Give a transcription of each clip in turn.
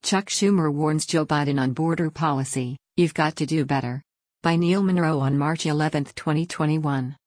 Chuck Schumer warns Joe Biden on border policy, "You've got to do better." By Neil Monroe on March 11, 2021.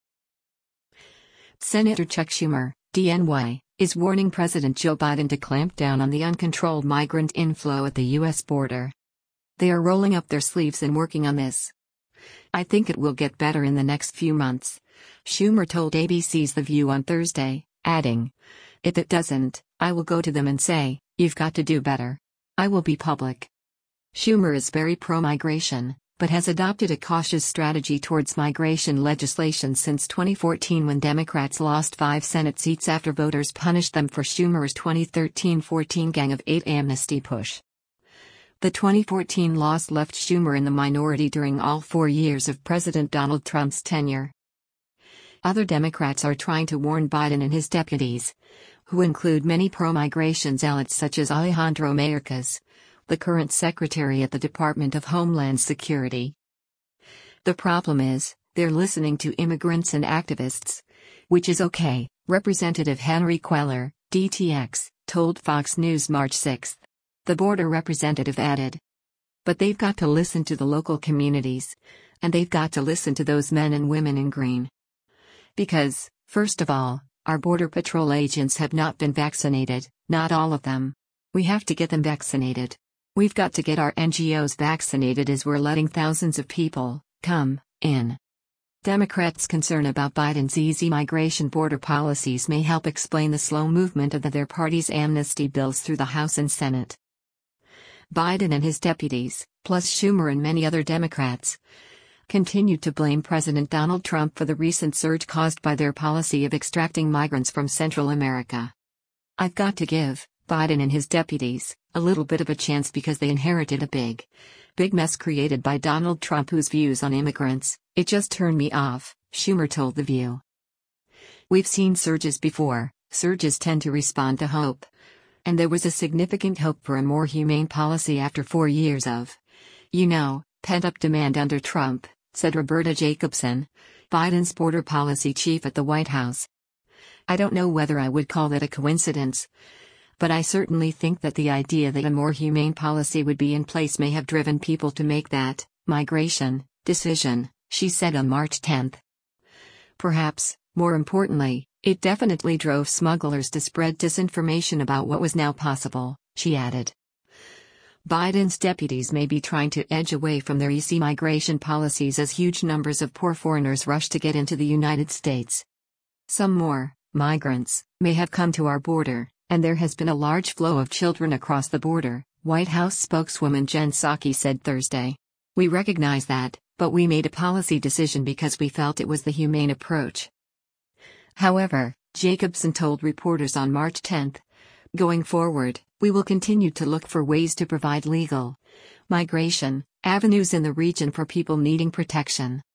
Senator Chuck Schumer, DNY, is warning President Joe Biden to clamp down on the uncontrolled migrant inflow at the U.S. border. They are rolling up their sleeves and working on this. "I think it will get better in the next few months," Schumer told ABC's The View on Thursday, adding, "If it doesn't, I will go to them and say, 'You've got to do better.' I will be public." Schumer is very pro-migration, but has adopted a cautious strategy towards migration legislation since 2014 when Democrats lost 5 Senate seats after voters punished them for Schumer's 2013-14 Gang of 8 amnesty push. The 2014 loss left Schumer in the minority during all 4 years of President Donald Trump's tenure. Other Democrats are trying to warn Biden and his deputies, who include many pro-migration zealots such as Alejandro Mayorkas, the current secretary at the Department of Homeland Security. The problem is, they're listening to immigrants and activists, which is okay, Representative Henry Cuellar, DTX, told Fox News March 6. The border representative added. But they've got to listen to the local communities, and they've got to listen to those men and women in green. Because, first of all, our Border Patrol agents have not been vaccinated, not all of them. We have to get them vaccinated. We've got to get our NGOs vaccinated as we're letting thousands of people come in. Democrats' concern about Biden's easy migration border policies may help explain the slow movement of their party's amnesty bills through the House and Senate. Biden and his deputies, plus Schumer and many other Democrats, continue to blame President Donald Trump for the recent surge caused by their policy of extracting migrants from Central America. "I've got to give Biden and his deputies a little bit of a chance because they inherited a big mess created by Donald Trump whose views on immigrants, it just turned me off," Schumer told The View. "We've seen surges before, surges tend to respond to hope. And there was a significant hope for a more humane policy after 4 years of, pent-up demand under Trump," said Roberta Jacobson, Biden's border policy chief at the White House. "I don't know whether I would call that a coincidence, but I certainly think that the idea that a more humane policy would be in place may have driven people to make that migration decision," she said on March 10. "Perhaps, more importantly, it definitely drove smugglers to spread disinformation about what was now possible," she added. Biden's deputies may be trying to edge away from their easy migration policies as huge numbers of poor foreigners rush to get into the United States. "Some more migrants may have come to our border, and there has been a large flow of children across the border," White House spokeswoman Jen Psaki said Thursday. "We recognize that, but we made a policy decision because we felt it was the humane approach." However, Jacobson told reporters on March 10, "Going forward, we will continue to look for ways to provide legal migration avenues in the region for people needing protection."